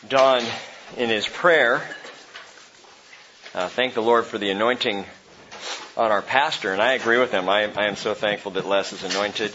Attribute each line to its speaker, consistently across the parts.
Speaker 1: Don in his prayer thanked the Lord for the anointing on our pastor, and I agree with him. I am so thankful that Les is anointed.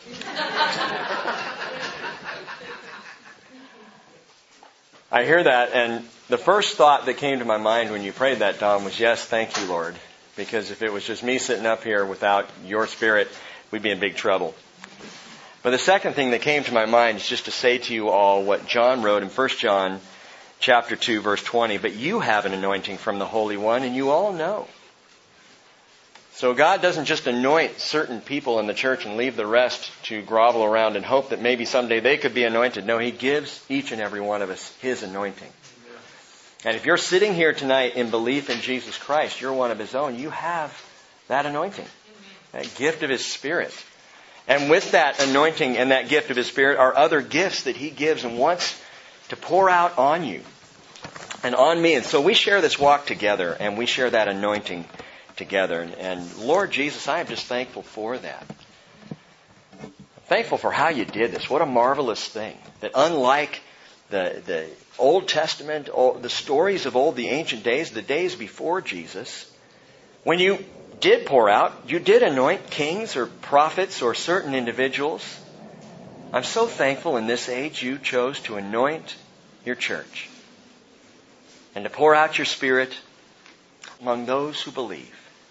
Speaker 1: I hear that, and the first thought that came to my mind when you prayed that, Don, was, yes, thank you, Lord. Because if it was just me sitting up here without your Spirit, we'd be in big trouble. But the second thing that came to my mind is just to say to you all what John wrote in 1 John chapter 2, verse 20. But you have an anointing from the Holy One, and you all know. So God doesn't just anoint certain people in the church and leave the rest to grovel around and hope that maybe someday they could be anointed. No, He gives each and every one of us His anointing. And if you're sitting here tonight in belief in Jesus Christ, you're one of His own. You have that anointing, that gift of His Spirit. And with that anointing and that gift of His Spirit are other gifts that He gives and wants to pour out on you and on me. And so we share this walk together, and we share that anointing together. And Lord Jesus, I am just thankful for that. I'm thankful for how you did this. What a marvelous thing. That unlike the Old Testament, the stories of old, the ancient days, the days before Jesus, when you did pour out, you did anoint kings or prophets or certain individuals. I'm so thankful in this age you chose to anoint your church and to pour out your Spirit among those who believe.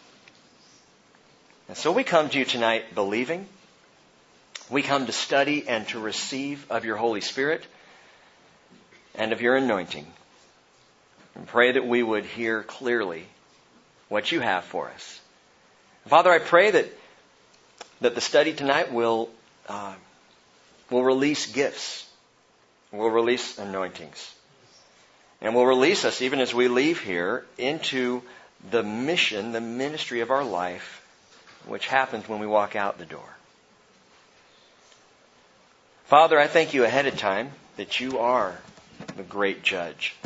Speaker 1: And so we come to you tonight believing. We come to study and to receive of your Holy Spirit and of your anointing. And pray that we would hear clearly what you have for us. Father, I pray that the study tonight will release gifts, will release anointings, and will release us, even as we leave here, into the mission, the ministry of our life, which happens when we walk out the door. Father, I thank you ahead of time that you are the great judge.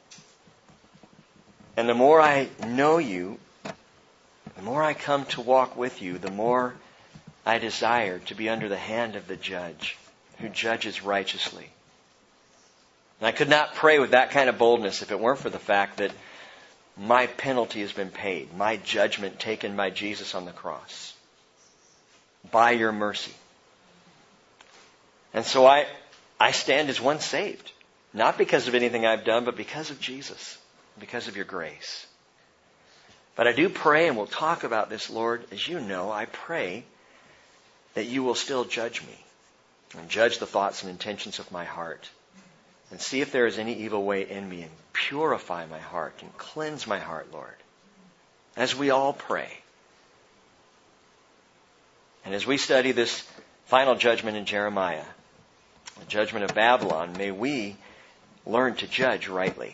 Speaker 1: And the more I know you, the more I come to walk with you, the more I desire to be under the hand of the judge who judges righteously. And I could not pray with that kind of boldness if it weren't for the fact that my penalty has been paid, my judgment taken by Jesus on the cross, by your mercy. And so I stand as one saved, not because of anything I've done, but because of Jesus, because of your grace. But I do pray, and we'll talk about this, Lord, as you know, I pray that you will still judge me and judge the thoughts and intentions of my heart and see if there is any evil way in me and purify my heart and cleanse my heart, Lord, as we all pray. And as we study this final judgment in Jeremiah, the judgment of Babylon, may we learn to judge rightly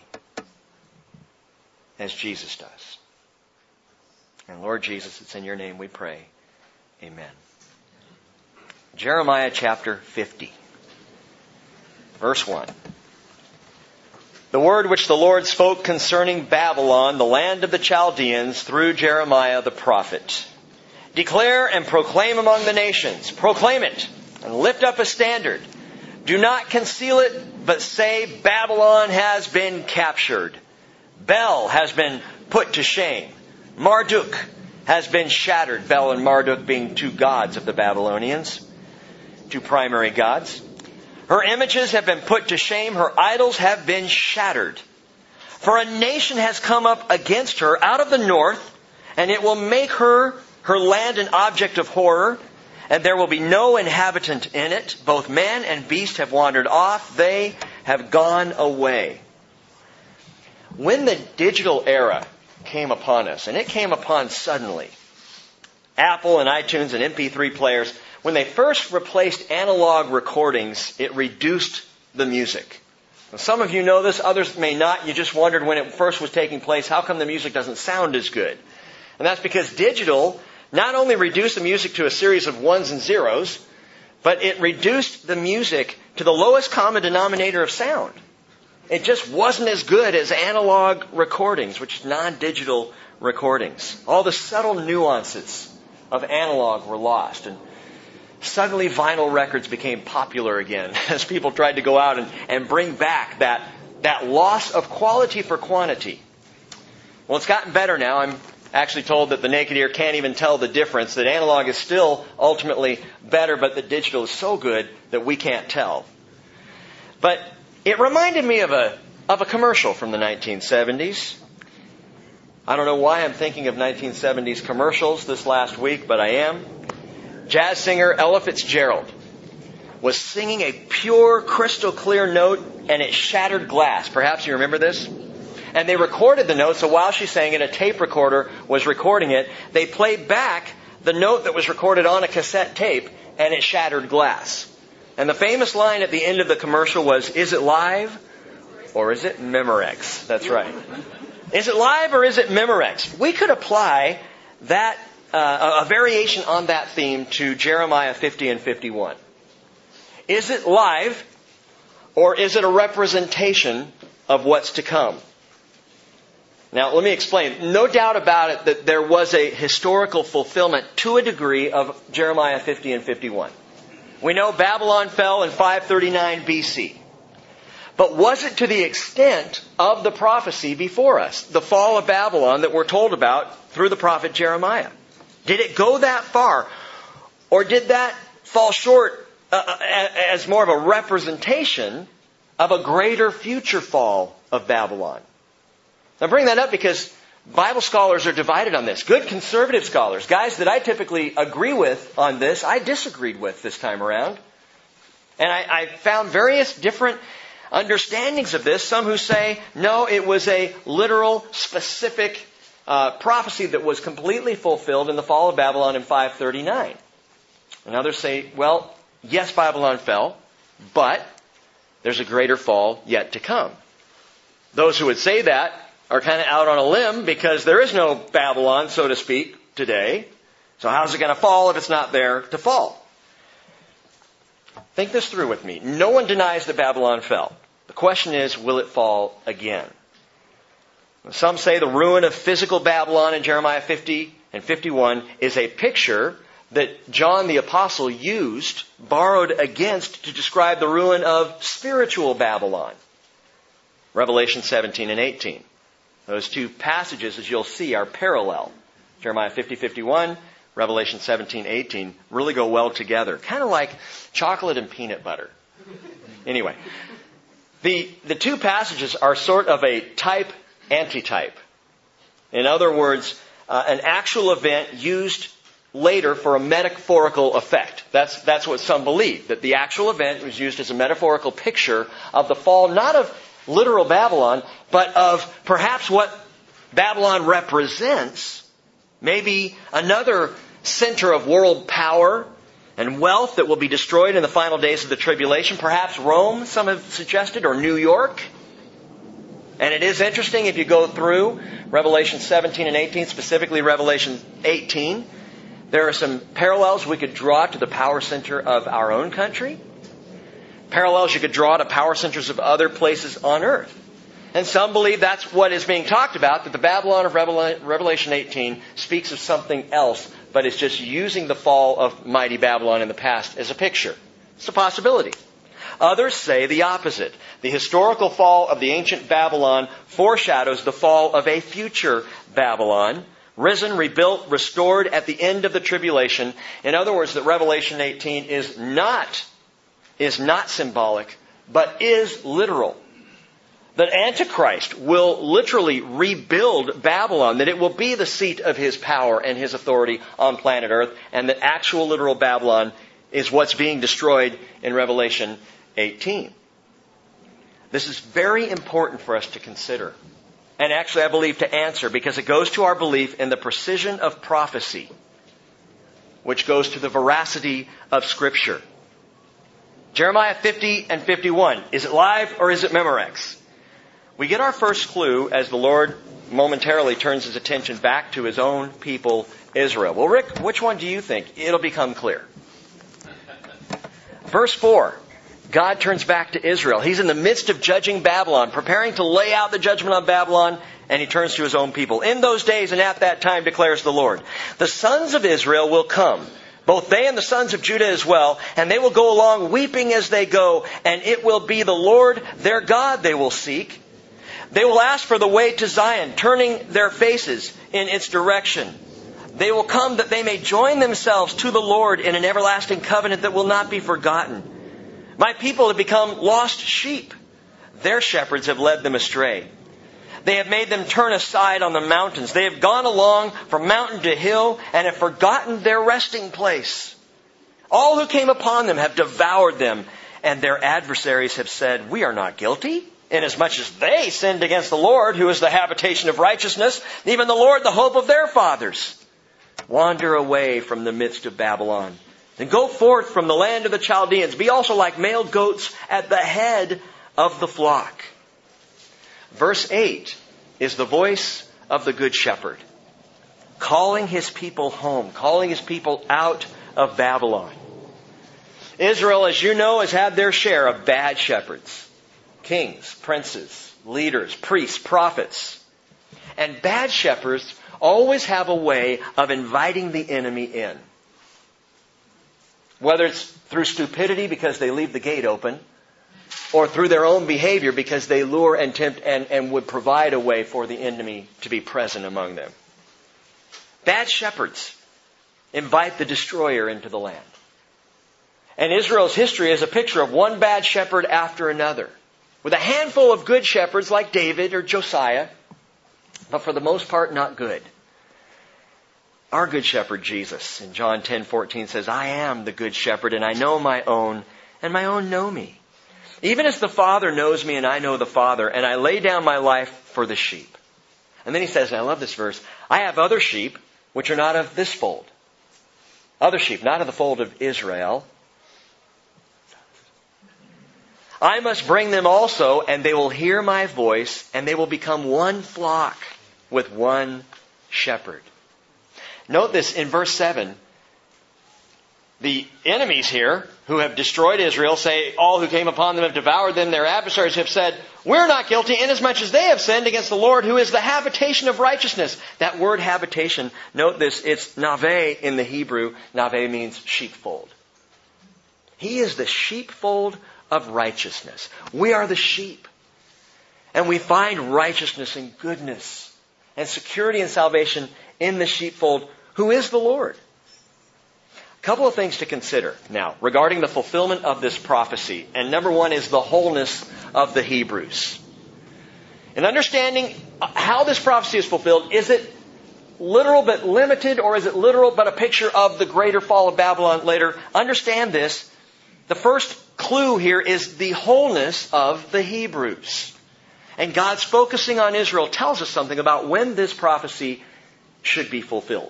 Speaker 1: as Jesus does. And Lord Jesus, it's in your name we pray. Amen. Jeremiah chapter 50, verse 1. The word which the Lord spoke concerning Babylon, the land of the Chaldeans, through Jeremiah the prophet. Declare and proclaim among the nations. Proclaim it and lift up a standard. Do not conceal it, but say Babylon has been captured. Bel has been put to shame. Marduk has been shattered. Bel and Marduk being two gods of the Babylonians, two primary gods. Her images have been put to shame. Her idols have been shattered. For a nation has come up against her out of the north, and it will make her land an object of horror, and there will be no inhabitant in it. Both man and beast have wandered off. They have gone away. When the digital era came upon us, and it came upon suddenly, Apple and iTunes and MP3 players, when they first replaced analog recordings, it reduced the music. Now, some of you know this, others may not. You just wondered when it first was taking place, how come the music doesn't sound as good? And that's because digital not only reduced the music to a series of ones and zeros, but it reduced the music to the lowest common denominator of sound. It just wasn't as good as analog recordings, which is non-digital recordings. All the subtle nuances of analog were lost. And suddenly vinyl records became popular again as people tried to go out and bring back that That loss of quality for quantity. Well, it's gotten better now. I'm actually told that the naked ear can't even tell the difference, that analog is still ultimately better, but the digital is so good that we can't tell. But it reminded me of a commercial from the 1970s. I don't know why I'm thinking of 1970s commercials this last week, but I am. Jazz singer Ella Fitzgerald was singing a pure, crystal clear note, and it shattered glass. Perhaps you remember this? And they recorded the note, so while she sang it, a tape recorder was recording it. They played back the note that was recorded on a cassette tape, and it shattered glass. And the famous line at the end of the commercial was, "Is it live or is it Memorex?" That's right. Is it live or is it Memorex? We could apply that a variation on that theme to Jeremiah 50 and 51. Is it live or is it a representation of what's to come? Now, let me explain. No doubt about it that there was a historical fulfillment to a degree of Jeremiah 50 and 51. We know Babylon fell in 539 BC. But was it to the extent of the prophecy before us, the fall of Babylon that we're told about through the prophet Jeremiah? Did it go that far? Or did that fall short as more of a representation of a greater future fall of Babylon? I bring that up because Bible scholars are divided on this. Good conservative scholars, guys that I typically agree with on this, I disagreed with this time around. And I found various different understandings of this. Some who say, no, it was a literal, specific prophecy that was completely fulfilled in the fall of Babylon in 539. And others say, well, yes, Babylon fell, but there's a greater fall yet to come. Those who would say that are kind of out on a limb because there is no Babylon, so to speak, today. So how's it going to fall if it's not there to fall? Think this through with me. No one denies that Babylon fell. The question is, will it fall again? Some say the ruin of physical Babylon in Jeremiah 50 and 51 is a picture that John the Apostle borrowed against to describe the ruin of spiritual Babylon. Revelation 17 and 18. Those two passages, as you'll see, are parallel. Jeremiah 50, 51, Revelation 17, 18 really go well together. Kind of like chocolate and peanut butter. Anyway, the two passages are sort of a type-antitype. In other words, an actual event used later for a metaphorical effect. That's what some believe, that the actual event was used as a metaphorical picture of the fall, not of literal Babylon, but of perhaps what Babylon represents, maybe another center of world power and wealth that will be destroyed in the final days of the tribulation. Perhaps Rome, some have suggested, or New York. And it is interesting if you go through Revelation 17 and 18, specifically Revelation 18, there are some parallels we could draw to the power center of our own country. Parallels you could draw to power centers of other places on earth. And some believe that's what is being talked about, that the Babylon of Revelation 18 speaks of something else, but is just using the fall of mighty Babylon in the past as a picture. It's a possibility. Others say the opposite. The historical fall of the ancient Babylon foreshadows the fall of a future Babylon, risen, rebuilt, restored at the end of the tribulation. In other words, that Revelation 18 is not symbolic, but is literal. That Antichrist will literally rebuild Babylon, that it will be the seat of his power and his authority on planet Earth, and that actual literal Babylon is what's being destroyed in Revelation 18. This is very important for us to consider. And actually, I believe, to answer, because it goes to our belief in the precision of prophecy, which goes to the veracity of Scripture. Jeremiah 50 and 51. Is it live or is it Memorex? We get our first clue as the Lord momentarily turns his attention back to his own people, Israel. Well, Rick, which one do you think? It'll become clear. Verse 4. God turns back to Israel. He's in the midst of judging Babylon, preparing to lay out the judgment on Babylon, and he turns to his own people. In those days and at that time, declares the Lord, the sons of Israel will come, both they and the sons of Judah as well, and they will go along weeping as they go, and it will be the Lord their God they will seek. They will ask for the way to Zion, turning their faces in its direction. They will come that they may join themselves to the Lord in an everlasting covenant that will not be forgotten. My people have become lost sheep. Their shepherds have led them astray. They have made them turn aside on the mountains. They have gone along from mountain to hill and have forgotten their resting place. All who came upon them have devoured them, and their adversaries have said, we are not guilty, inasmuch as they sinned against the Lord, who is the habitation of righteousness, even the Lord, the hope of their fathers. Wander away from the midst of Babylon, and go forth from the land of the Chaldeans. Be also like male goats at the head of the flock. Verse 8 is the voice of the Good Shepherd, calling his people home, calling his people out of Babylon. Israel, as you know, has had their share of bad shepherds, kings, princes, leaders, priests, prophets. And bad shepherds always have a way of inviting the enemy in. Whether it's through stupidity because they leave the gate open, or through their own behavior because they lure and tempt and would provide a way for the enemy to be present among them. Bad shepherds invite the destroyer into the land. And Israel's history is a picture of one bad shepherd after another, with a handful of good shepherds like David or Josiah, but for the most part not good. Our good shepherd Jesus in John 10:14 says, I am the good shepherd, and I know my own, and my own know me. Even as the Father knows me and I know the Father, and I lay down my life for the sheep. And then he says, and I love this verse, I have other sheep which are not of this fold. Other sheep, not of the fold of Israel. I must bring them also, and they will hear my voice, and they will become one flock with one shepherd. Note this in verse 7. The enemies here, who have destroyed Israel, say, all who came upon them have devoured them. Their adversaries have said, we're not guilty, inasmuch as they have sinned against the Lord, who is the habitation of righteousness. That word habitation, note this, it's nave in the Hebrew. Nave means sheepfold. He is the sheepfold of righteousness. We are the sheep. And we find righteousness and goodness and security and salvation in the sheepfold, who is the Lord. A couple of things to consider now regarding the fulfillment of this prophecy. And number one is the wholeness of the Hebrews. In understanding how this prophecy is fulfilled, is it literal but limited, or is it literal but a picture of the greater fall of Babylon later? Understand this. The first clue here is the wholeness of the Hebrews. And God's focusing on Israel tells us something about when this prophecy should be fulfilled.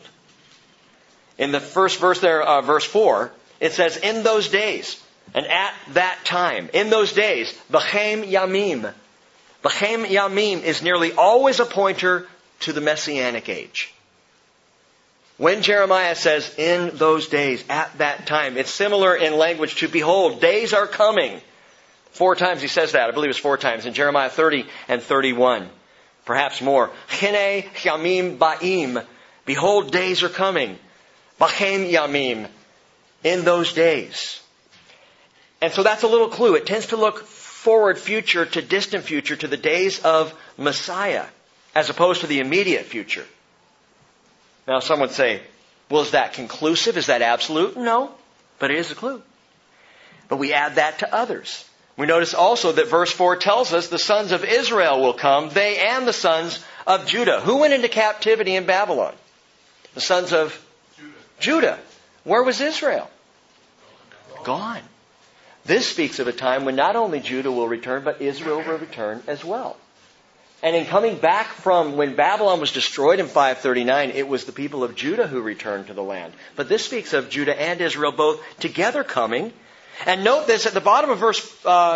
Speaker 1: In the first verse there, verse 4, it says, in those days, and at that time, in those days, B'chem Yamim. B'chem Yamim is nearly always a pointer to the Messianic age. When Jeremiah says, in those days, at that time, it's similar in language to, behold, days are coming. 4 times he says that. I believe it's 4 times in Jeremiah 30 and 31. Perhaps more. Chine Yamim Ba'im. Behold, days are coming. B'chem Yamim. In those days. And so that's a little clue. It tends to look forward future to distant future to the days of Messiah, as opposed to the immediate future. Now some would say, well, is that conclusive? Is that absolute? No, but it is a clue. But we add that to others. We notice also that verse 4 tells us the sons of Israel will come, they and the sons of Judah. Who went into captivity in Babylon? The sons of Judah. Where was Israel? Gone. This speaks of a time when not only Judah will return, but Israel will return as well. And in coming back from when Babylon was destroyed in 539, it was the people of Judah who returned to the land. But this speaks of Judah and Israel both together coming. And note this, at the bottom of verse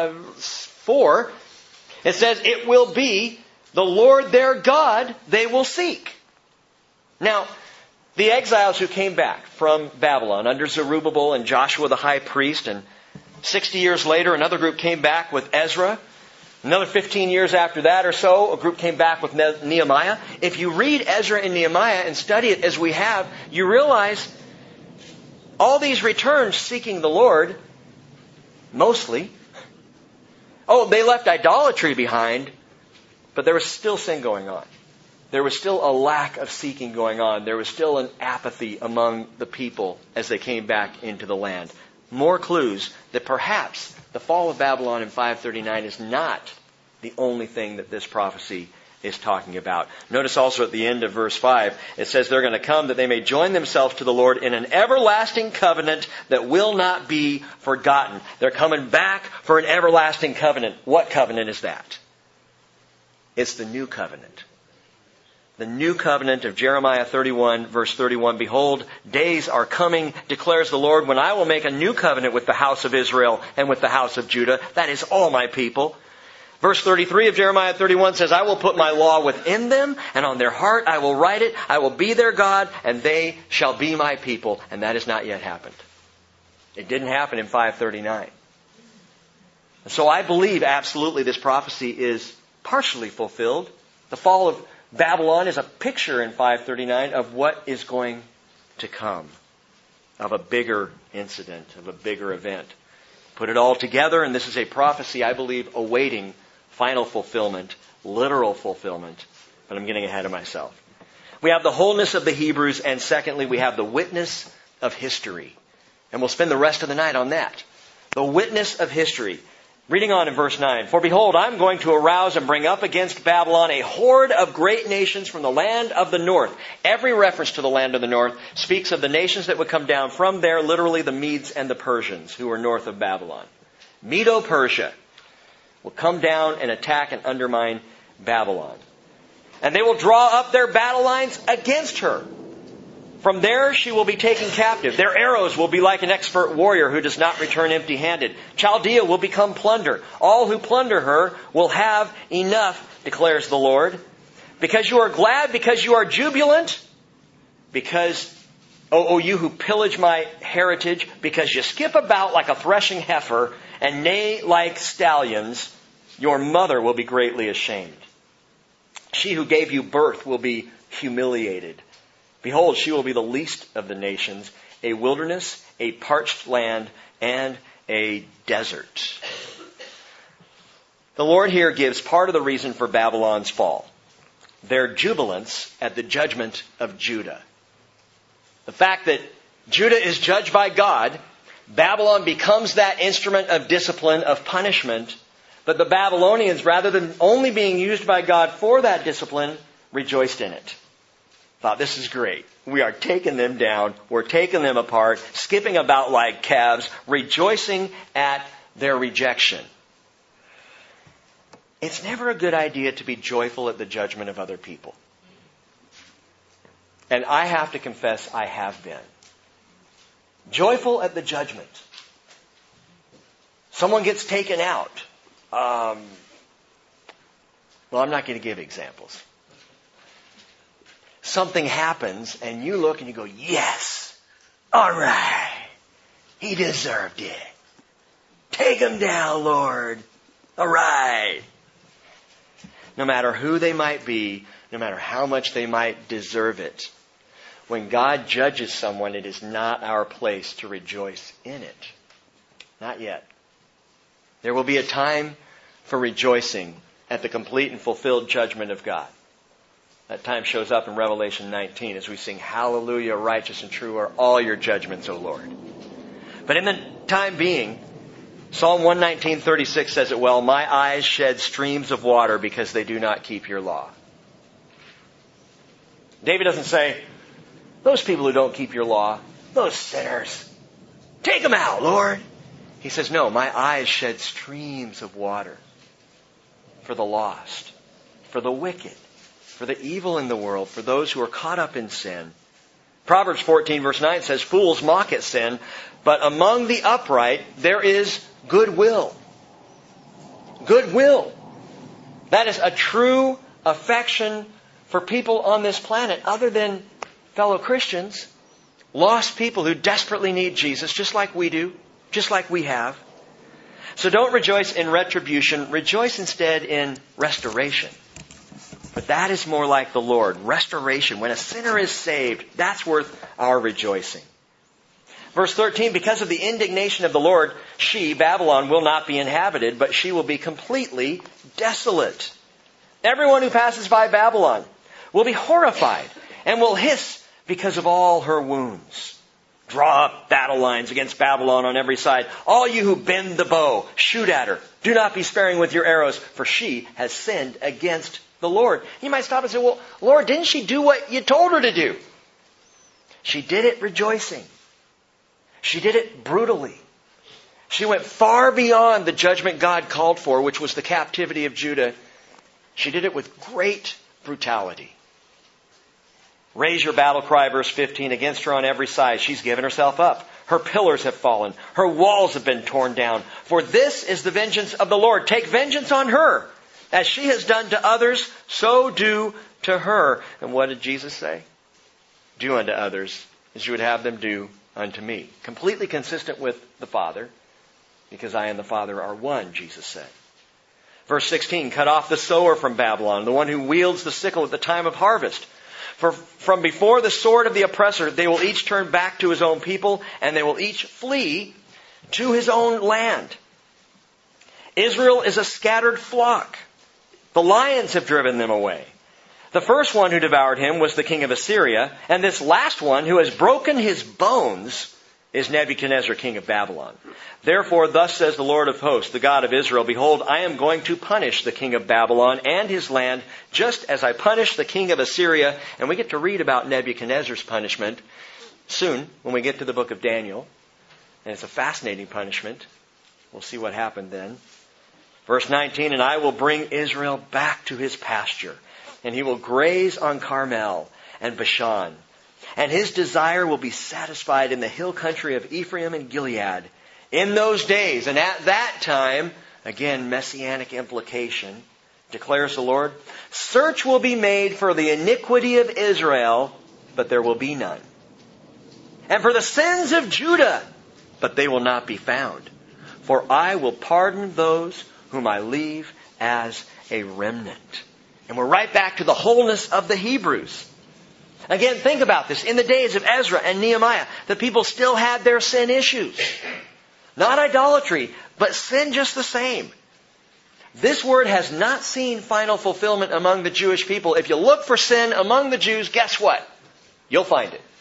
Speaker 1: 4, it says, it will be the Lord their God they will seek. Now, the exiles who came back from Babylon under Zerubbabel and Joshua the high priest, and 60 years later another group came back with Ezra. Another 15 years after that or so, a group came back with Nehemiah. If you read Ezra and Nehemiah and study it as we have, you realize All these returned seeking the Lord, mostly. Oh, they left idolatry behind, but there was still sin going on. There was still a lack of seeking going on. There was still an apathy among the people as they came back into the land. More clues that perhaps the fall of Babylon in 539 is not the only thing that this prophecy is talking about. Notice also at the end of verse 5, it says they're going to come that they may join themselves to the Lord in an everlasting covenant that will not be forgotten. They're coming back for an everlasting covenant. What covenant is that? It's the new covenant. The new covenant of Jeremiah 31, verse 31. Behold, days are coming, declares the Lord, when I will make a new covenant with the house of Israel and with the house of Judah. That is all my people. Verse 33 of Jeremiah 31 says, I will put my law within them, and on their heart I will write it. I will be their God, and they shall be my people. And that has not yet happened. It didn't happen in 539. So I believe absolutely this prophecy is partially fulfilled. The fall of Babylon is a picture in 539 of what is going to come, of a bigger incident, of a bigger event. Put it all together, and this is a prophecy, I believe, awaiting final fulfillment, literal fulfillment. But I'm getting ahead of myself. We have the wholeness of the Hebrews, and secondly, we have the witness of history. And we'll spend the rest of the night on that. The witness of history. Reading on in verse 9. For behold, I'm going to arouse and bring up against Babylon a horde of great nations from the land of the north. Every reference to the land of the north speaks of the nations that would come down from there, literally the Medes and the Persians, who are north of Babylon. Medo-Persia will come down and attack and undermine Babylon. And they will draw up their battle lines against her. From there she will be taken captive. Their arrows will be like an expert warrior who does not return empty-handed. Chaldea will become plunder. All who plunder her will have enough, declares the Lord. Because you are glad, because you are jubilant, because, O you who pillage my heritage, because you skip about like a threshing heifer and neigh like stallions, your mother will be greatly ashamed. She who gave you birth will be humiliated. Behold, she will be the least of the nations, a wilderness, a parched land, and a desert. The Lord here gives part of the reason for Babylon's fall. Their jubilance at the judgment of Judah. The fact that Judah is judged by God, Babylon becomes that instrument of discipline, of punishment, but the Babylonians, rather than only being used by God for that discipline, rejoiced in it. Thought, this is great. We are taking them down. We're taking them apart, skipping about like calves, rejoicing at their rejection. It's never a good idea to be joyful at the judgment of other people. And I have to confess, I have been. Joyful at the judgment. Someone gets taken out. Well, I'm not going to give examples. Something happens and you look and you go, yes, all right, he deserved it. Take him down, Lord. All right. No matter who they might be, no matter how much they might deserve it, when God judges someone, it is not our place to rejoice in it. Not yet. There will be a time for rejoicing at the complete and fulfilled judgment of God. That time shows up in Revelation 19 as we sing, Hallelujah, righteous and true are all your judgments, O Lord. But in the time being, Psalm 119:36 says it well, my eyes shed streams of water because they do not keep your law. David doesn't say, those people who don't keep your law, those sinners, take them out, Lord. He says, no, my eyes shed streams of water for the lost, for the wicked, for the evil in the world, for those who are caught up in sin. Proverbs 14 verse 9 says, fools mock at sin, but among the upright there is goodwill. Goodwill. That is a true affection for people on this planet other than fellow Christians. Lost people who desperately need Jesus, just like we do, just like we have. So don't rejoice in retribution. Rejoice instead in restoration. But that is more like the Lord. Restoration. When a sinner is saved, that's worth our rejoicing. Verse 13, because of the indignation of the Lord, she, Babylon, will not be inhabited, but she will be completely desolate. Everyone who passes by Babylon will be horrified and will hiss because of all her wounds. Draw up battle lines against Babylon on every side. All you who bend the bow, shoot at her. Do not be sparing with your arrows, for she has sinned against the Lord. You might stop and say, well, Lord, didn't she do what you told her to do? She did it rejoicing. She did it brutally. She went far beyond the judgment God called for, which was the captivity of Judah. She did it with great brutality. Raise your battle cry, verse 15, against her on every side. She's given herself up. Her pillars have fallen. Her walls have been torn down. For this is the vengeance of the Lord. Take vengeance on her. As she has done to others, so do to her. And what did Jesus say? Do unto others as you would have them do unto me. Completely consistent with the Father, because I and the Father are one, Jesus said. Verse 16, cut off the sower from Babylon, the one who wields the sickle at the time of harvest. For from before the sword of the oppressor, they will each turn back to his own people, and they will each flee to his own land. Israel is a scattered flock. The lions have driven them away. The first one who devoured him was the king of Assyria, and this last one who has broken his bones is Nebuchadnezzar, king of Babylon. Therefore, thus says the Lord of hosts, the God of Israel, behold, I am going to punish the king of Babylon and his land, just as I punished the king of Assyria. And we get to read about Nebuchadnezzar's punishment soon when we get to the book of Daniel. And it's a fascinating punishment. We'll see what happened then. Verse 19, and I will bring Israel back to his pasture, and he will graze on Carmel and Bashan. And his desire will be satisfied in the hill country of Ephraim and Gilead. In those days, and at that time, again, messianic implication, declares the Lord, search will be made for the iniquity of Israel, but there will be none. And for the sins of Judah, but they will not be found. For I will pardon those whom I leave as a remnant. And we're right back to the wholeness of the Hebrews. Again, think about this. In the days of Ezra and Nehemiah, the people still had their sin issues. Not idolatry, but sin just the same. This word has not seen final fulfillment among the Jewish people. If you look for sin among the Jews, guess what? You'll find it.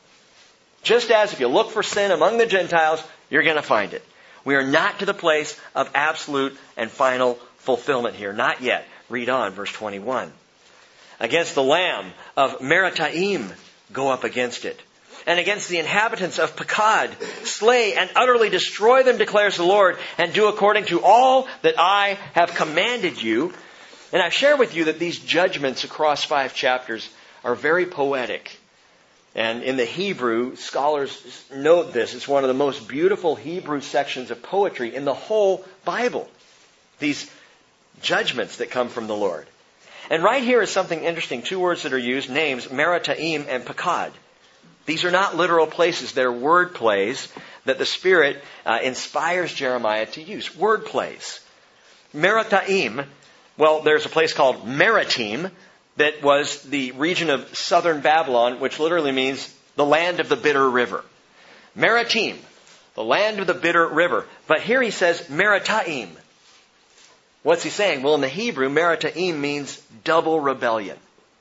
Speaker 1: Just as if you look for sin among the Gentiles, you're going to find it. We are not to the place of absolute and final fulfillment here. Not yet. Read on, verse 21. Against the Lamb of Merataim, go up against it. And against the inhabitants of Pekod, slay and utterly destroy them, declares the Lord, and do according to all that I have commanded you. And I've shared with you that these judgments across 5 chapters are very poetic. And in the Hebrew, scholars note this. It's one of the most beautiful Hebrew sections of poetry in the whole Bible. These judgments that come from the Lord. And right here is something interesting. 2 words that are used, names, Merataim and Pekod. These are not literal places. They're word plays that the Spirit inspires Jeremiah to use. Word plays. Merataim, well, there's a place called Meratim that was the region of southern Babylon, which literally means the land of the bitter river. Meratim, the land of the bitter river. But here he says Merataim. What's he saying? Well, in the Hebrew, Merataim means double rebellion.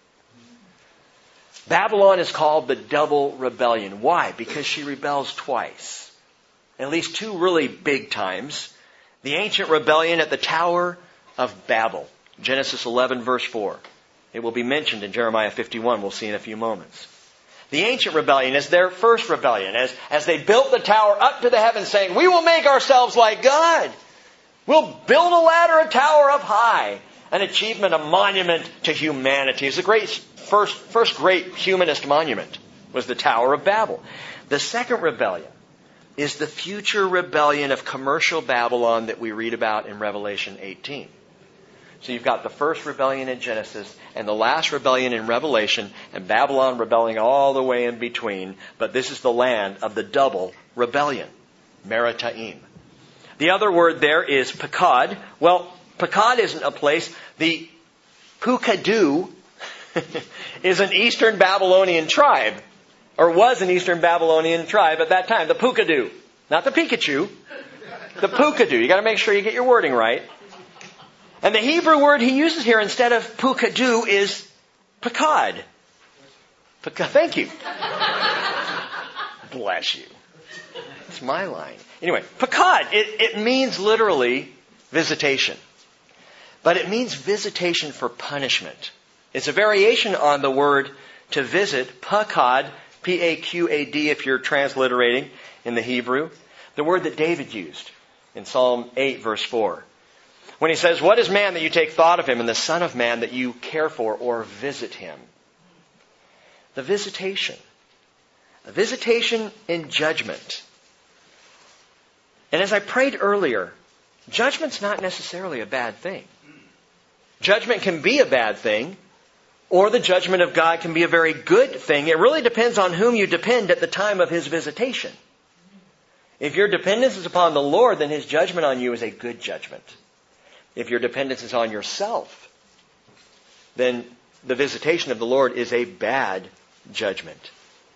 Speaker 1: Babylon is called the double rebellion. Why? Because she rebels twice. At least 2 really big times. The ancient rebellion at the Tower of Babel. Genesis 11 verse 4. It will be mentioned in Jeremiah 51. We'll see in a few moments. The ancient rebellion is their first rebellion. As they built the tower up to the heavens saying, we will make ourselves like God. We'll build a ladder, a tower up high. An achievement, a monument to humanity. It's the first great humanist monument was the Tower of Babel. The second rebellion is the future rebellion of commercial Babylon that we read about in Revelation 18. So you've got the first rebellion in Genesis and the last rebellion in Revelation, and Babylon rebelling all the way in between. But this is the land of the double rebellion, Merataim. The other word there is Pekod. Well, Pekod isn't a place. The Pukadu is an eastern Babylonian tribe. or was an Eastern Babylonian tribe at that time, the Pukadu. Not the Pikachu, the Pukadu. You got to make sure you get your wording right. And the Hebrew word he uses here instead of Pukadu is Pakad. Thank you. Bless you. It's my line. Anyway, Pakad, it means literally visitation. But it means visitation for punishment. It's a variation on the word to visit, Pakad, P-A-Q-A-D if you're transliterating in the Hebrew. The word that David used in Psalm 8 verse 4. When he says, what is man that you take thought of him, and the son of man that you care for or visit him? The visitation. A visitation in judgment. And as I prayed earlier, judgment's not necessarily a bad thing. Judgment can be a bad thing, or the judgment of God can be a very good thing. It really depends on whom you depend at the time of His visitation. If your dependence is upon the Lord, then His judgment on you is a good judgment. If your dependence is on yourself, then the visitation of the Lord is a bad judgment.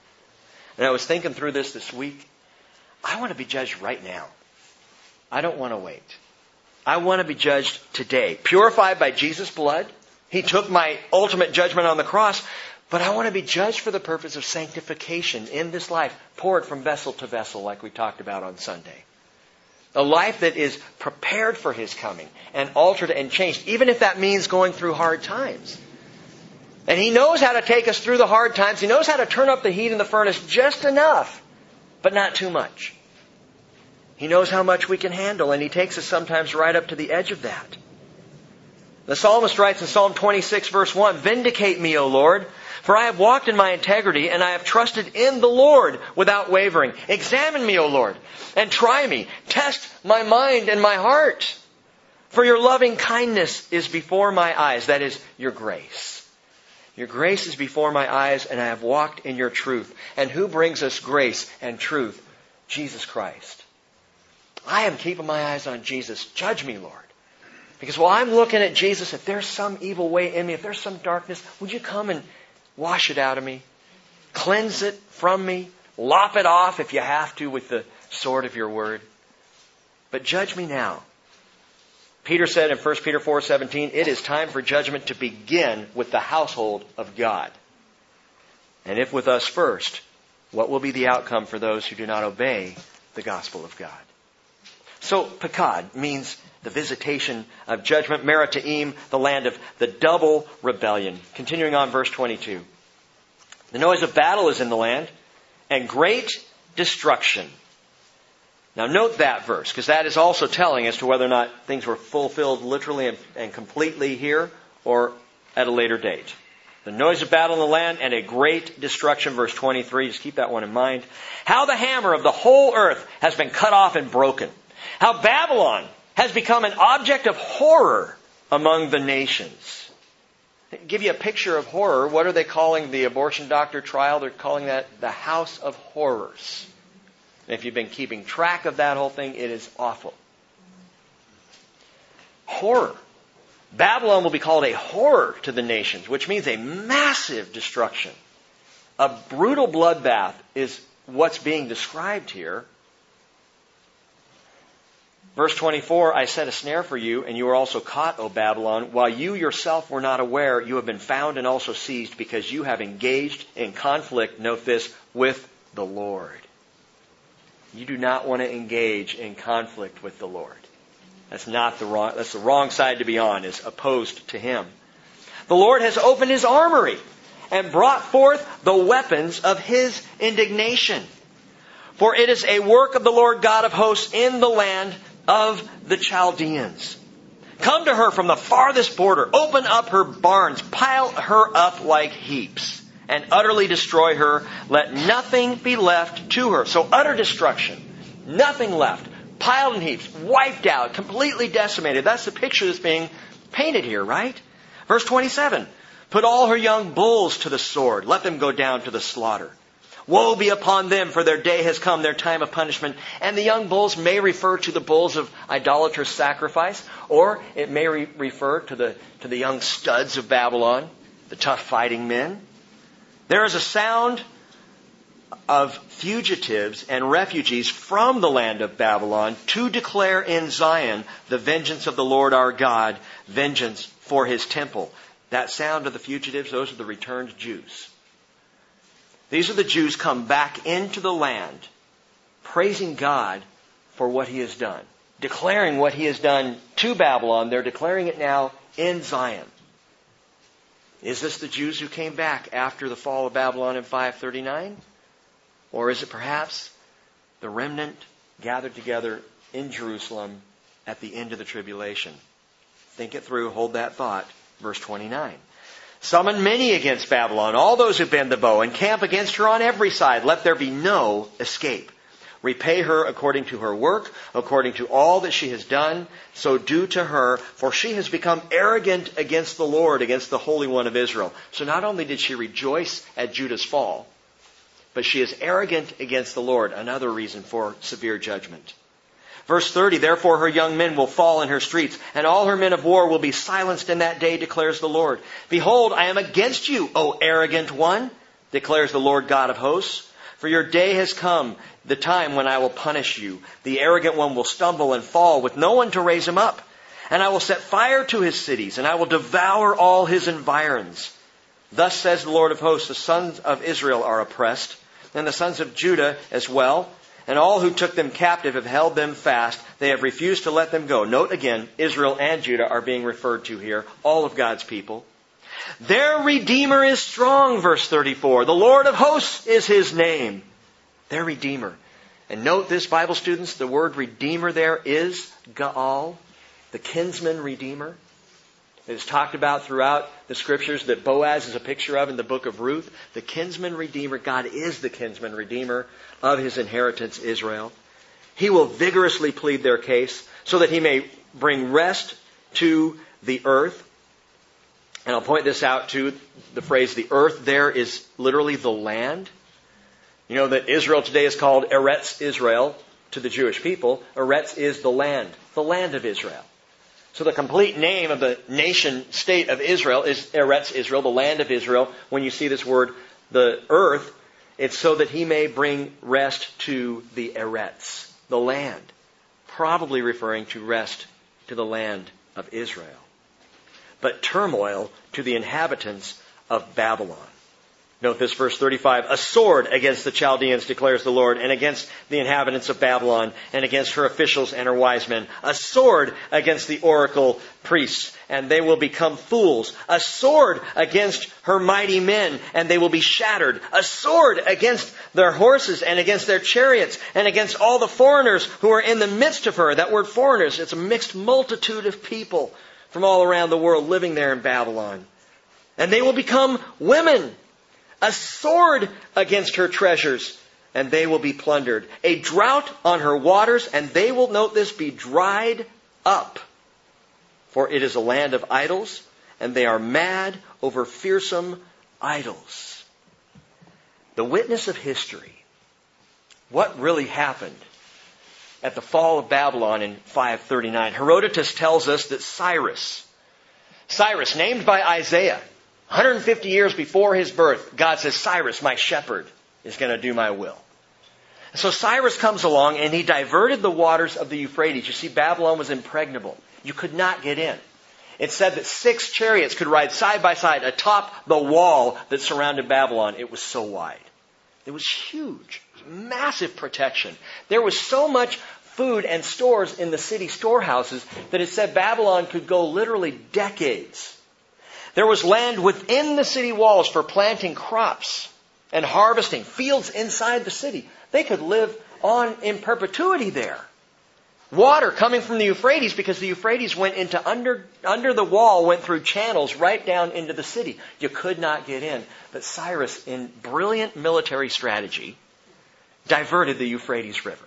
Speaker 1: And I was thinking through this week. I want to be judged right now. I don't want to wait. I want to be judged today. Purified by Jesus' blood. He took my ultimate judgment on the cross. But I want to be judged for the purpose of sanctification in this life. Poured from vessel to vessel like we talked about on Sunday. A life that is prepared for His coming and altered and changed. Even if that means going through hard times. And He knows how to take us through the hard times. He knows how to turn up the heat in the furnace just enough. But not too much. He knows how much we can handle, and He takes us sometimes right up to the edge of that. The psalmist writes in Psalm 26 verse 1, vindicate me, O Lord, for I have walked in my integrity, and I have trusted in the Lord without wavering. Examine me, O Lord, and try me. Test my mind and my heart. For your loving kindness is before my eyes. That is, your grace. Your grace is before my eyes, and I have walked in your truth. And who brings us grace and truth? Jesus Christ. I am keeping my eyes on Jesus. Judge me, Lord. Because while I'm looking at Jesus, if there's some evil way in me, if there's some darkness, would you come and wash it out of me? Cleanse it from me. Lop it off if you have to with the sword of your word. But judge me now. Peter said in 1 Peter 4:17, it is time for judgment to begin with the household of God. And if with us first, what will be the outcome for those who do not obey the gospel of God? So, Pakad means the visitation of judgment. Merataim, the land of the double rebellion. Continuing on, verse 22. The noise of battle is in the land, and great destruction. Now note that verse, because that is also telling as to whether or not things were fulfilled literally and completely here, or at a later date. The noise of battle in the land, and a great destruction, verse 23. Just keep that one in mind. How the hammer of the whole earth has been cut off and broken. How Babylon has become an object of horror among the nations. To give you a picture of horror, what are they calling the abortion doctor trial? They're calling that the house of horrors. And if you've been keeping track of that whole thing, it is awful. Horror. Babylon will be called a horror to the nations, which means a massive destruction. A brutal bloodbath is what's being described here. Verse 24, I set a snare for you, and you were also caught, O Babylon. While you yourself were not aware, you have been found and also seized, because you have engaged in conflict, note this, with the Lord. You do not want to engage in conflict with the Lord. That's the wrong side to be on, is opposed to Him. The Lord has opened His armory and brought forth the weapons of His indignation. For it is a work of the Lord God of hosts in the land of the Chaldeans. Come to her from the farthest border. Open up her barns. Pile her up like heaps. And utterly destroy her. Let nothing be left to her. So utter destruction. Nothing left. Piled in heaps. Wiped out. Completely decimated. That's the picture that's being painted here, right? Verse 27. Put all her young bulls to the sword. Let them go down to the slaughter. Woe be upon them, for their day has come, their time of punishment. And the young bulls may refer to the bulls of idolatrous sacrifice, or it may refer to the young studs of Babylon, the tough fighting men. There is a sound of fugitives and refugees from the land of Babylon to declare in Zion the vengeance of the Lord our God, vengeance for his temple. That sound of the fugitives, those are the returned Jews. These are the Jews come back into the land, praising God for what he has done, declaring what he has done to Babylon. They're declaring it now in Zion. Is this the Jews who came back after the fall of Babylon in 539? Or is it perhaps the remnant gathered together in Jerusalem at the end of the tribulation? Think it through, hold that thought. Verse 29. Summon many against Babylon, all those who bend the bow, and camp against her on every side. Let there be no escape. Repay her according to her work, according to all that she has done. So do to her, for she has become arrogant against the Lord, against the Holy One of Israel. So not only did she rejoice at Judah's fall, but she is arrogant against the Lord. Another reason for severe judgment. Verse 30, therefore her young men will fall in her streets, and all her men of war will be silenced in that day, declares the Lord. Behold, I am against you, O arrogant one, declares the Lord God of hosts. For your day has come, the time when I will punish you. The arrogant one will stumble and fall with no one to raise him up. And I will set fire to his cities, and I will devour all his environs. Thus says the Lord of hosts, the sons of Israel are oppressed, and the sons of Judah as well. And all who took them captive have held them fast. They have refused to let them go. Note again, Israel and Judah are being referred to here. All of God's people. Their Redeemer is strong, verse 34. The Lord of hosts is his name. Their Redeemer. And note this, Bible students, the word Redeemer there is Gaal, the kinsman Redeemer. It is talked about throughout the Scriptures that Boaz is a picture of in the book of Ruth. The kinsman Redeemer. God is the kinsman Redeemer of his inheritance, Israel. He will vigorously plead their case so that he may bring rest to the earth. And I'll point this out too. The phrase the earth there is literally the land. You know that Israel today is called Eretz Israel to the Jewish people. Eretz is the land of Israel. So the complete name of the nation state of Israel is Eretz Israel, the land of Israel. When you see this word, the earth, it's so that he may bring rest to the Eretz, the land. Probably referring to rest to the land of Israel. But turmoil to the inhabitants of Babylon. Note this, verse 35. A sword against the Chaldeans, declares the Lord, and against the inhabitants of Babylon, and against her officials and her wise men. A sword against the oracle priests, and they will become fools. A sword against her mighty men, and they will be shattered. A sword against their horses and against their chariots, and against all the foreigners who are in the midst of her. That word foreigners, it's a mixed multitude of people from all around the world living there in Babylon. And they will become women. A sword against her treasures, and they will be plundered. A drought on her waters, and they will, note this, be dried up. For it is a land of idols, and they are mad over fearsome idols. The witness of history. What really happened at the fall of Babylon in 539? Herodotus tells us that Cyrus, named by Isaiah, 150 years before his birth, God says, Cyrus, my shepherd, is going to do my will. So Cyrus comes along and he diverted the waters of the Euphrates. You see, Babylon was impregnable. You could not get in. It said that 6 chariots could ride side by side atop the wall that surrounded Babylon. It was so wide. It was huge. It was massive protection. There was so much food and stores in the city storehouses that it said Babylon could go literally decades. There was land within the city walls for planting crops and harvesting, fields inside the city. They could live on in perpetuity there. Water coming from the Euphrates, because the Euphrates went into under the wall, went through channels right down into the city. You could not get in. But Cyrus, in brilliant military strategy, diverted the Euphrates River.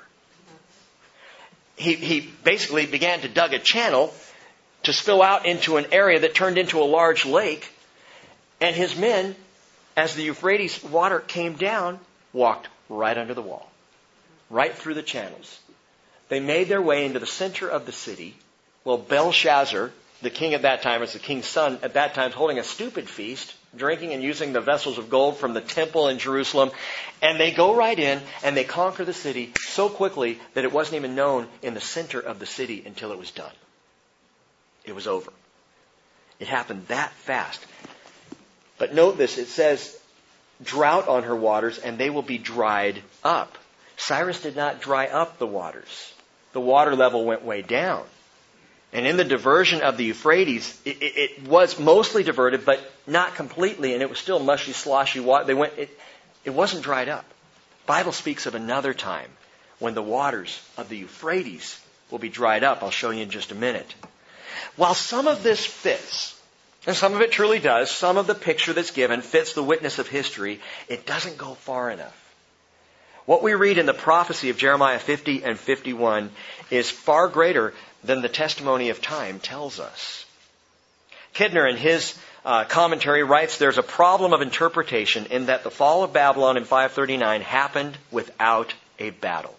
Speaker 1: He basically began to dig a channel to spill out into an area that turned into a large lake. And his men, as the Euphrates water came down, walked right under the wall, right through the channels. They made their way into the center of the city. Well, Belshazzar, the king at that time, was the king's son at that time, holding a stupid feast, drinking and using the vessels of gold from the temple in Jerusalem. And they go right in and they conquer the city so quickly that it wasn't even known in the center of the city until it was done. It was over. It happened that fast. But note this, it says, drought on her waters and they will be dried up. Cyrus did not dry up the waters. The water level went way down. And in the diversion of the Euphrates, it was mostly diverted, but not completely, and it was still mushy, sloshy water. It wasn't dried up. The Bible speaks of another time when the waters of the Euphrates will be dried up. I'll show you in just a minute. While some of this fits, and some of it truly does, some of the picture that's given fits the witness of history, it doesn't go far enough. What we read in the prophecy of Jeremiah 50 and 51 is far greater than the testimony of time tells us. Kidner, in his commentary, writes, there's a problem of interpretation in that the fall of Babylon in 539 happened without a battle.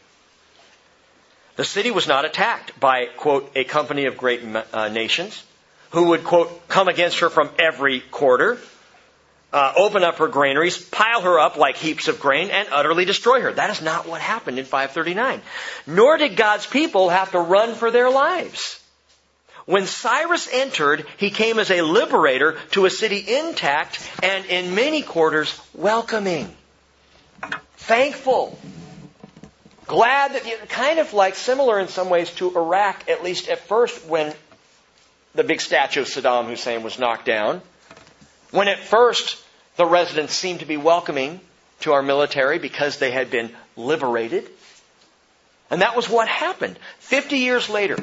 Speaker 1: The city was not attacked by, quote, a company of great nations who would, quote, come against her from every quarter, open up her granaries, pile her up like heaps of grain, and utterly destroy her. That is not what happened in 539. Nor did God's people have to run for their lives. When Cyrus entered, he came as a liberator to a city intact and in many quarters welcoming, thankful, glad that, kind of like similar in some ways to Iraq, at least at first when the big statue of Saddam Hussein was knocked down. When at first the residents seemed to be welcoming to our military because they had been liberated. And that was what happened. 50 years later,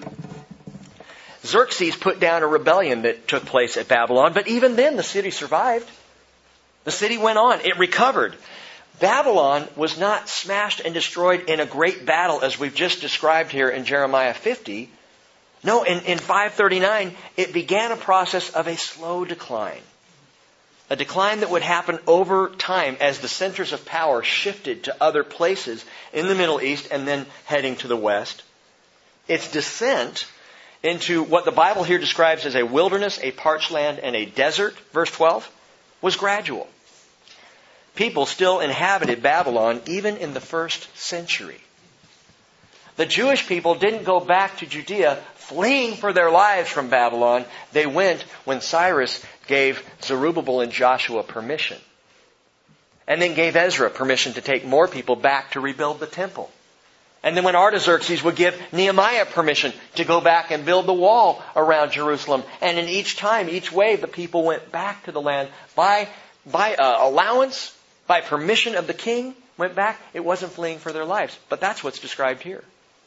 Speaker 1: Xerxes put down a rebellion that took place at Babylon, but even then the city survived. The city went on. It recovered. Babylon was not smashed and destroyed in a great battle as we've just described here in Jeremiah 50. No, in 539, it began a process of a slow decline. A decline that would happen over time as the centers of power shifted to other places in the Middle East and then heading to the West. Its descent into what the Bible here describes as a wilderness, a parched land, and a desert, verse 12, was gradual. People still inhabited Babylon even in the first century. The Jewish people didn't go back to Judea fleeing for their lives from Babylon. They went when Cyrus gave Zerubbabel and Joshua permission. And then gave Ezra permission to take more people back to rebuild the temple. And then when Artaxerxes would give Nehemiah permission to go back and build the wall around Jerusalem. And in each time, each wave, the people went back to the land by allowance, by permission of the king, went back. It wasn't fleeing for their lives. But that's what's described here.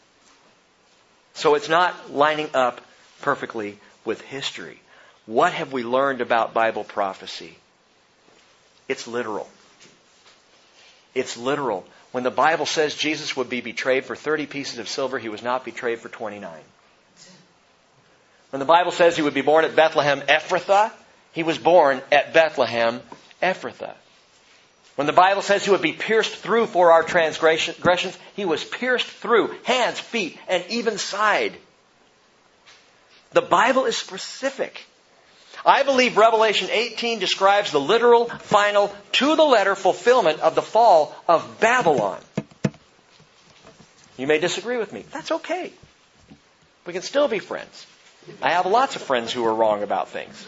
Speaker 1: So it's not lining up perfectly with history. What have we learned about Bible prophecy? It's literal. It's literal. When the Bible says Jesus would be betrayed for 30 pieces of silver, he was not betrayed for 29. When the Bible says he would be born at Bethlehem Ephrathah, he was born at Bethlehem Ephrathah. When the Bible says he would be pierced through for our transgressions, he was pierced through, hands, feet, and even side. The Bible is specific. I believe Revelation 18 describes the literal, final, to-the-letter fulfillment of the fall of Babylon. You may disagree with me. That's okay. We can still be friends. I have lots of friends who are wrong about things.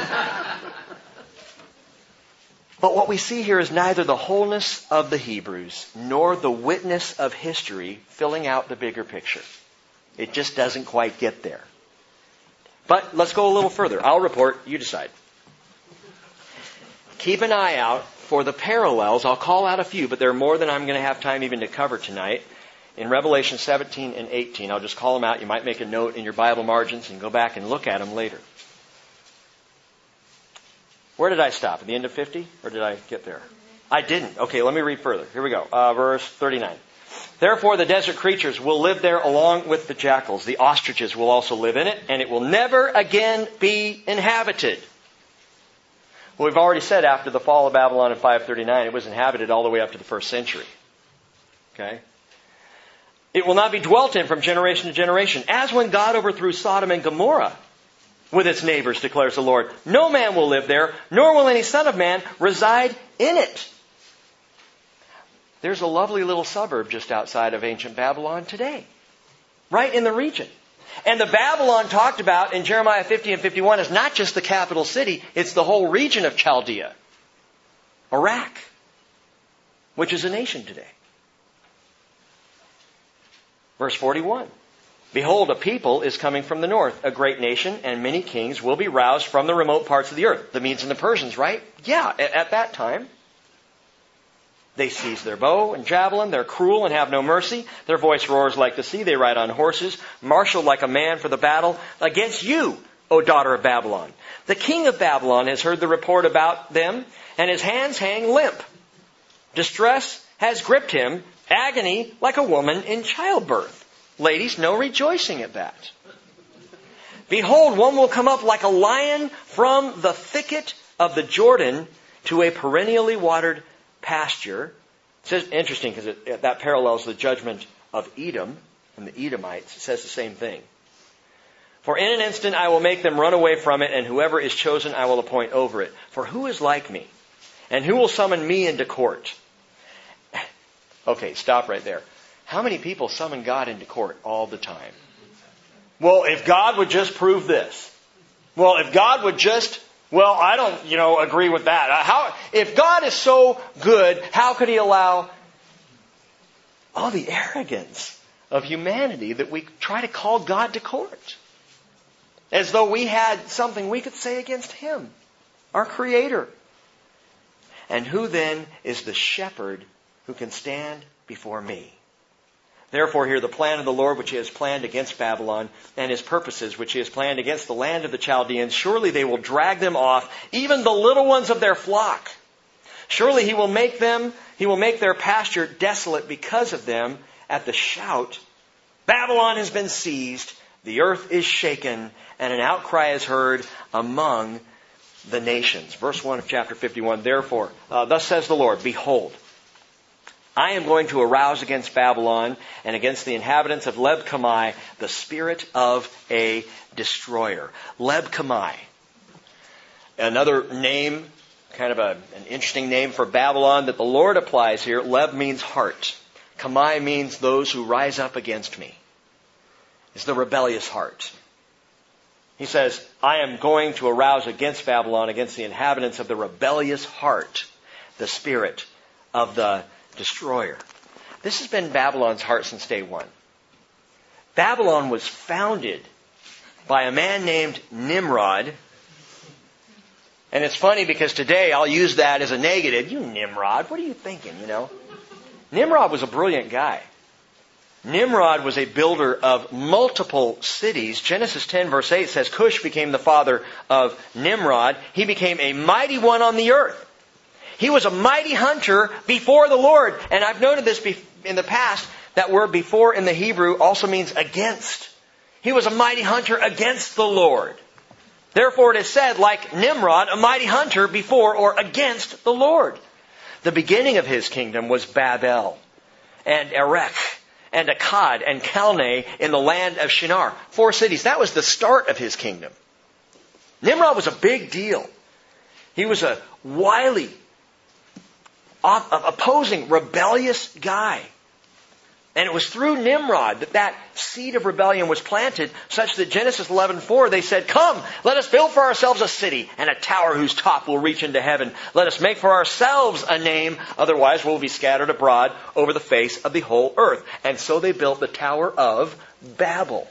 Speaker 1: But what we see here is neither the wholeness of the Hebrews nor the witness of history filling out the bigger picture. It just doesn't quite get there. But let's go a little further. I'll report, you decide. Keep an eye out for the parallels. I'll call out a few, but there are more than I'm going to have time even to cover tonight. In Revelation 17 and 18, I'll just call them out. You might make a note in your Bible margins and go back and look at them later. Where did I stop? At the end of 50? Or did I get there? I didn't. Okay, let me read further. Here we go. Verse 39. Therefore the desert creatures will live there along with the jackals. The ostriches will also live in it, and it will never again be inhabited. Well, we've already said after the fall of Babylon in 539, it was inhabited all the way up to the first century. Okay? It will not be dwelt in from generation to generation, as when God overthrew Sodom and Gomorrah. with its neighbors, declares the Lord. No man will live there, nor will any son of man reside in it. There's a lovely little suburb just outside of ancient Babylon today, right in the region. And the Babylon talked about in Jeremiah 50 and 51 is not just the capital city, it's the whole region of Chaldea, Iraq, which is a nation today. Verse 41. Behold, a people is coming from the north, a great nation, and many kings will be roused from the remote parts of the earth. The Medes and the Persians, right? Yeah, at that time. They seize their bow and javelin. They're cruel and have no mercy. Their voice roars like the sea. They ride on horses, marshaled like a man for the battle. Against you, O daughter of Babylon. The king of Babylon has heard the report about them, and his hands hang limp. Distress has gripped him, agony like a woman in childbirth. Ladies, no rejoicing at that. Behold, one will come up like a lion from the thicket of the Jordan to a perennially watered pasture. It says, interesting, because that parallels the judgment of Edom and the Edomites. It says the same thing. For in an instant I will make them run away from it, and whoever is chosen I will appoint over it. For who is like me? And who will summon me into court? Okay, stop right there. How many people summon God into court all the time? Well, if God would just prove this. Well, if God would just, well, I don't, agree with that. If God is so good, how could He allow all the arrogance of humanity that we try to call God to court? As though we had something we could say against Him, our Creator. And who then is the shepherd who can stand before me? Therefore hear the plan of the Lord which He has planned against Babylon, and His purposes which He has planned against the land of the Chaldeans. Surely they will drag them off, even the little ones of their flock. Surely He will make their pasture desolate because of them. At the shout, Babylon has been seized, the earth is shaken, and an outcry is heard among the nations. Verse 1 of chapter 51. Therefore, thus says the Lord, behold, I am going to arouse against Babylon and against the inhabitants of Leb-Kamai the spirit of a destroyer. Leb-Kamai. Another name, kind of an interesting name for Babylon that the Lord applies here. Leb means heart. Kamai means those who rise up against me. It's the rebellious heart. He says, I am going to arouse against Babylon, against the inhabitants of the rebellious heart, the spirit of the destroyer. This has been Babylon's heart since day one. Babylon was founded by a man named Nimrod. And it's funny because today I'll use that as a negative. You Nimrod, what are you thinking, Nimrod was a brilliant guy. Nimrod was a builder of multiple cities. Genesis 10 verse 8 says, Cush became the father of Nimrod. He became a mighty one on the earth. He was a mighty hunter before the Lord. And I've noted this in the past, that word before in the Hebrew also means against. He was a mighty hunter against the Lord. Therefore it is said, like Nimrod, a mighty hunter before or against the Lord. The beginning of his kingdom was Babel and Erech and Akkad and Calneh in the land of Shinar. 4 cities. That was the start of his kingdom. Nimrod was a big deal. He was a wily, opposing, rebellious guy. And it was through Nimrod that seed of rebellion was planted, such that Genesis 11:4, they said, Come, let us build for ourselves a city and a tower whose top will reach into heaven. Let us make for ourselves a name, otherwise we'll be scattered abroad over the face of the whole earth. And so they built the Tower of Babel.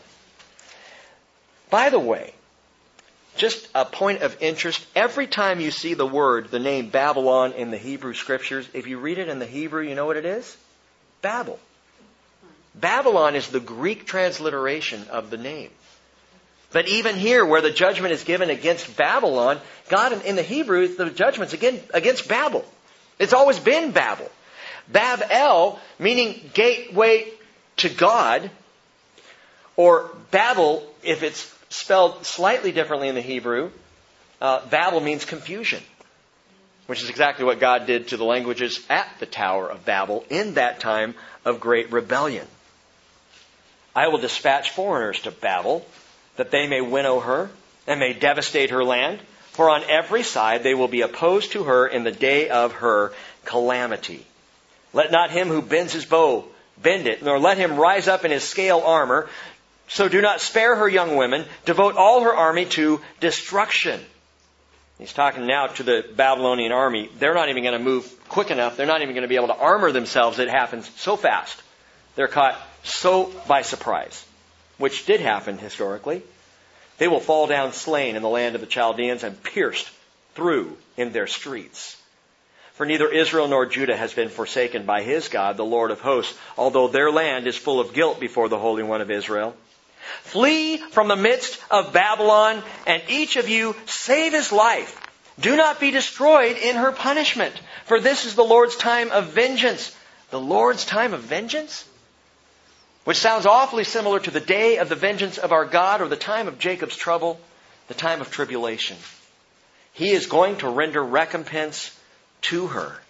Speaker 1: By the way, just a point of interest, every time you see the name Babylon in the Hebrew Scriptures, if you read it in the Hebrew, you know what it is? Babel. Babylon is the Greek transliteration of the name. But even here, where the judgment is given against Babylon, God in the Hebrew, the judgment's again against Babel. It's always been Babel. Bab-el, meaning gateway to God, or Babel, if it's spelled slightly differently in the Hebrew, Babel means confusion, which is exactly what God did to the languages at the Tower of Babel in that time of great rebellion. I will dispatch foreigners to Babel, that they may winnow her, and may devastate her land. For on every side they will be opposed to her in the day of her calamity. Let not him who bends his bow bend it, nor let him rise up in his scale armor. So do not spare her young women. Devote all her army to destruction. He's talking now to the Babylonian army. They're not even going to move quick enough. They're not even going to be able to armor themselves. It happens so fast. They're caught so by surprise, which did happen historically. They will fall down slain in the land of the Chaldeans and pierced through in their streets. For neither Israel nor Judah has been forsaken by his God, the Lord of hosts, although their land is full of guilt before the Holy One of Israel. Flee from the midst of Babylon, and each of you save his life. Do not be destroyed in her punishment, for this is the Lord's time of vengeance. The Lord's time of vengeance? Which sounds awfully similar to the day of the vengeance of our God, or the time of Jacob's trouble, the time of tribulation. He is going to render recompense to her.